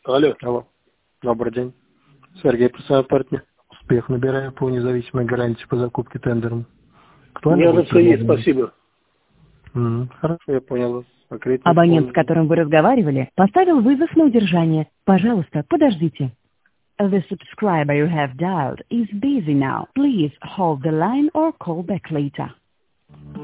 Алло. Алло. Добрый день. Сергей, представляю партнер. Успех набираю по независимой гарантии по закупке тендером. У меня уже все есть, спасибо. Хорошо, я понял вас. Абонент, с которым вы разговаривали, поставил вызов на удержание. Пожалуйста, подождите. The subscriber you have dialed is busy now. Please hold the line or call back later.